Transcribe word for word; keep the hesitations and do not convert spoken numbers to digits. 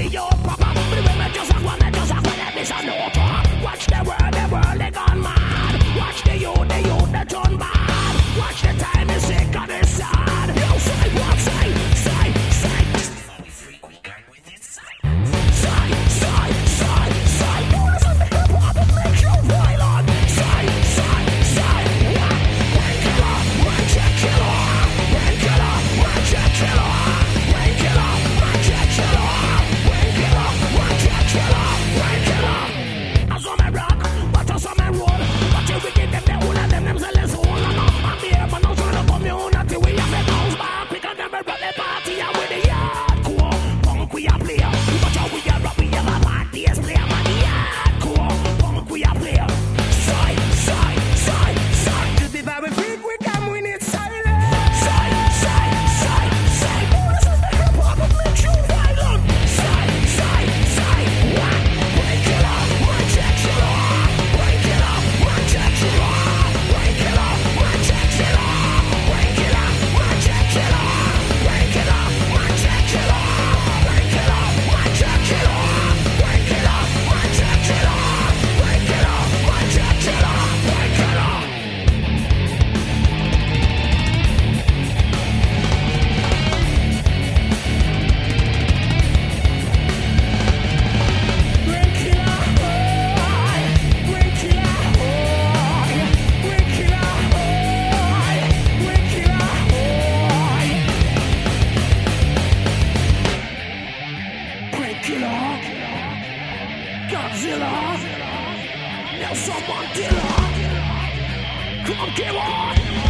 you proper. The women just a one, they just a one, let me say no talk. Watch the world, the world, they gone mad. Watch the youth, the youth, they turn bad. Watch the time, is sick and it's sad. You say what, say, say, say. We freak, we gang with it, say. Say, say, say, say. You listen to hip hop, it makes you violent. Say, say, say. Brain killer, brain check killer. Brain killer, brain check killer. Brain killer, brain check killer. Brain killer, brain check killer. Brain killer. I saw me rock, but I saw me roll. But you wicked them, they all of them, them zealous all. I'm here, but no sort of community. We have a bounce back, pick a number, run the party, and with the hardcore punk we a play. But how we a rock, we have a party's play. Man, the hardcore punk we a play. Side, side, side, side. To be very freak, we come when it's silent. Side, side, side, side. Oh, this is the hip hop that makes you violent. Side, side, side. What? Break it up, break it up. Break it up, break it up. Break it up, break it up. Break it up, break it up. Break it up, break it up. Break it up, break it up. Break it up, break it up. Break it up, break it up. Break it up. Break it up, break it up, break it up, break it up. Break it up. Godzilla. Nelson Mandela. Come on, give on.